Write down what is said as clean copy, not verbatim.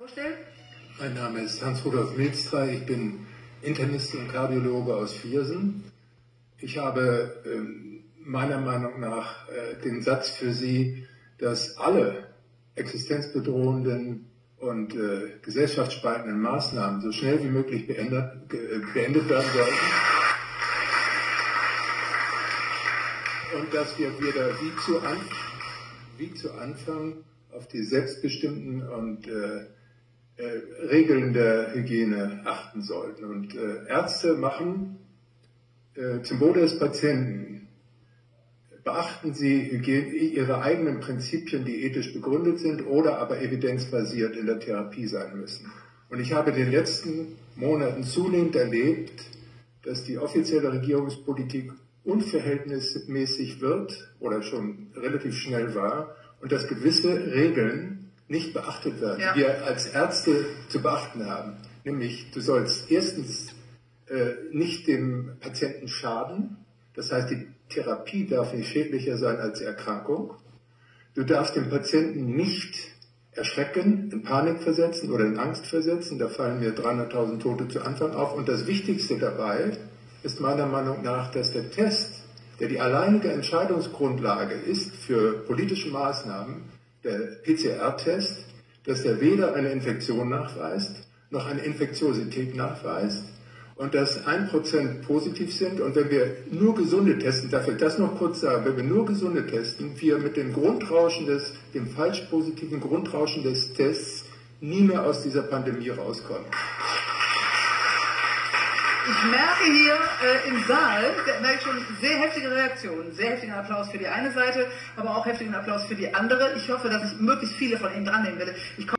Vorstellen? Mein Name ist Hans-Rudolf Milstra, ich bin Internist und Kardiologe aus Viersen. Ich habe meiner Meinung nach den Satz für Sie, dass alle existenzbedrohenden und gesellschaftsspaltenden Maßnahmen so schnell wie möglich beendet werden sollten und dass wir wieder wie zu Anfang auf die selbstbestimmten und Regeln der Hygiene achten sollten. Und Ärzte machen zum Wohle des Patienten, beachten Sie Ihre eigenen Prinzipien, die ethisch begründet sind oder aber evidenzbasiert in der Therapie sein müssen. Und ich habe in den letzten Monaten zunehmend erlebt, dass die offizielle Regierungspolitik unverhältnismäßig wird oder schon relativ schnell war und dass gewisse Regeln nicht beachtet werden, die wir als Ärzte zu beachten haben. Nämlich, du sollst erstens nicht dem Patienten schaden, das heißt, die Therapie darf nicht schädlicher sein als die Erkrankung. Du darfst den Patienten nicht erschrecken, in Panik versetzen oder in Angst versetzen, da fallen mir 300.000 Tote zu Anfang auf. Und das Wichtigste dabei ist meiner Meinung nach, dass der Test, der die alleinige Entscheidungsgrundlage ist für politische Maßnahmen, der PCR-Test, dass der weder eine Infektion nachweist, noch eine Infektiosität nachweist und dass 1% positiv sind. Und wenn wir nur Gesunde testen, darf ich das noch kurz sagen, wenn wir nur Gesunde testen, wir mit dem dem falsch positiven Grundrauschen des Tests nie mehr aus dieser Pandemie rauskommen. Ich merke hier im Saal, merke schon sehr heftige Reaktionen, sehr heftigen Applaus für die eine Seite, aber auch heftigen Applaus für die andere. Ich hoffe, dass ich möglichst viele von Ihnen dran nehmen werde.